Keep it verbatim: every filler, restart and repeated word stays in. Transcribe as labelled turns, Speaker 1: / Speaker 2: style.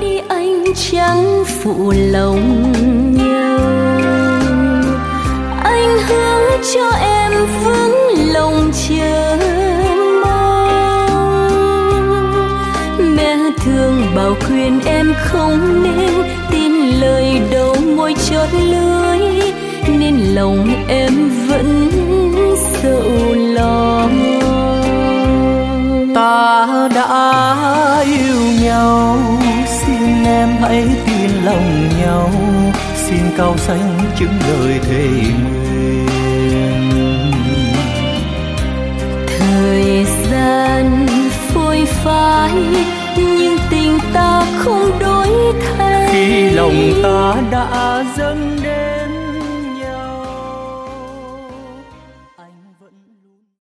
Speaker 1: đi anh chẳng phụ lòng nhau. Anh hứa cho em vững lòng chờ mong. Mẹ thường bảo khuyên em không nên tin lời đầu môi chót lưới, nên lòng em vẫn sầu lo.
Speaker 2: Ta đã yêu nhau, xin em hãy tin lòng nhau, xin cao xanh chứng lời thề nguyện.
Speaker 1: Thời gian phôi phai nhưng tình ta không đổi thay,
Speaker 2: khi lòng ta đã dâng đến